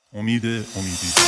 امیدی.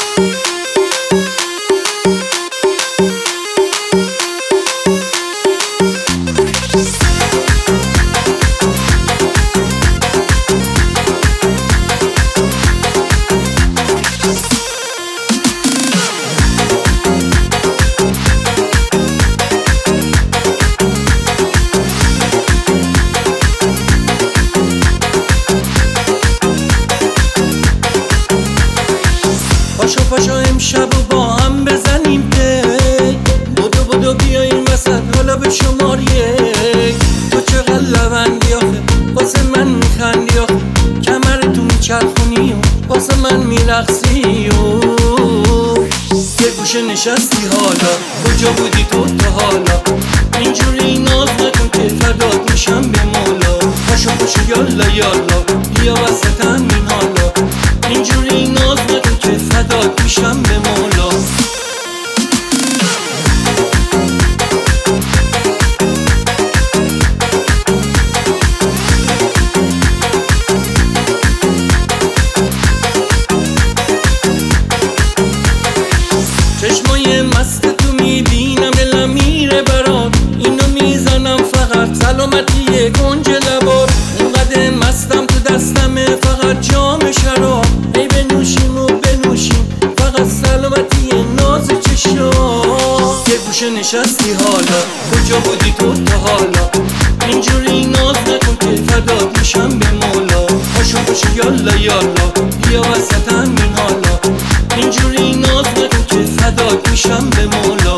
پاشو امشب و با هم بزنیم پی، بدو بیا این وسط حالا به شمار یک. تو چقدر لبندی آخه واسه من میخندی آخه، کمرتو میچرخونی و واسه من میرقصی و یه گوشه نشستی حالا، کجا بودی تو تا حالا؟ اینجوری ناز نکن که فدات میشم به مولا. پاشو یالا بیا وسط همین حالا، اینجوری ناز نکن که فدات میشم به مولا. چشمای مست تو میبینم دلم میره برات، اینو میزنم فقط سلامتی گنج لبات. اینقدر مستم تو دستمه فقط جام شراب، ای بنوشیم و بنوشیم فقط سلامتی ناز چشام. یه گوشه نشستی حالا، کجا بودی تو تا حالا؟ اینجوری ناز نکن که فدات میشم به مولا. پاشو یالا بیا وسط همین حالا، اینجوری ناز نکن که فدات میشم به مولا.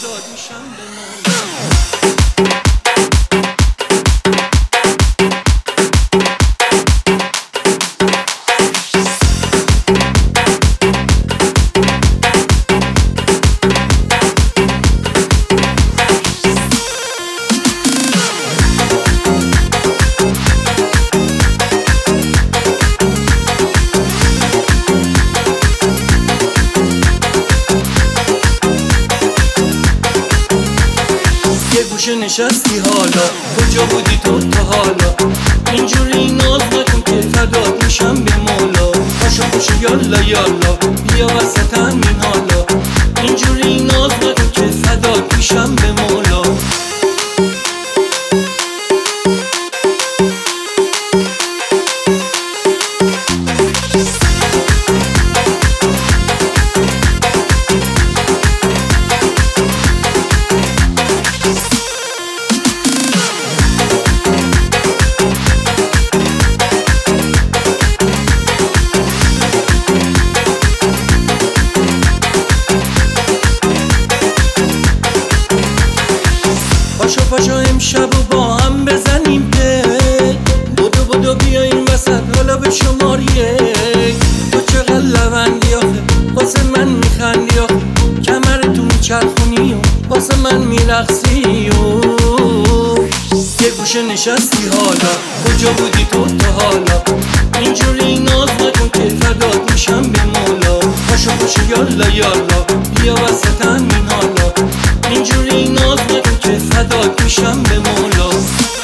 یه گوشه نشستی حالا، کجا بودی تو تا حالا؟ اینجوری ناز نکن که فدات میشم به مولا. پاشو یالا بیا وسط همین حالا، اینجوری ناز نکن که فدات میشم به مولا. پاشو امشب و با هم بزنیم پی، بدو بیا این وسط حالا به شمار یک. تو چقدر لبندی آخه واسه من میخندی آخه، کمرتو میچرخونی و واسه من میرقصی و یه گوشه نشستی حالا، کجا بودی تو تا حالا؟ اینجوری ناز نکن که فدات میشم به مولا. پاشو یالا بیا وسط همین حالا، اینجوری ناز نکن که فدات میشم به مولا.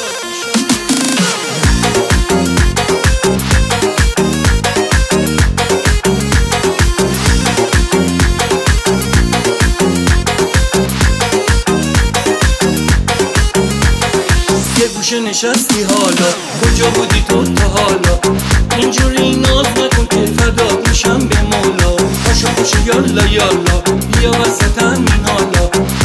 یه گوشه نشستی حالا، کجا بودی تو تا حالا؟ اینجوری ناز نکن که فدات میشم به مولا. پاشو یالا بیا وسط همین حالا،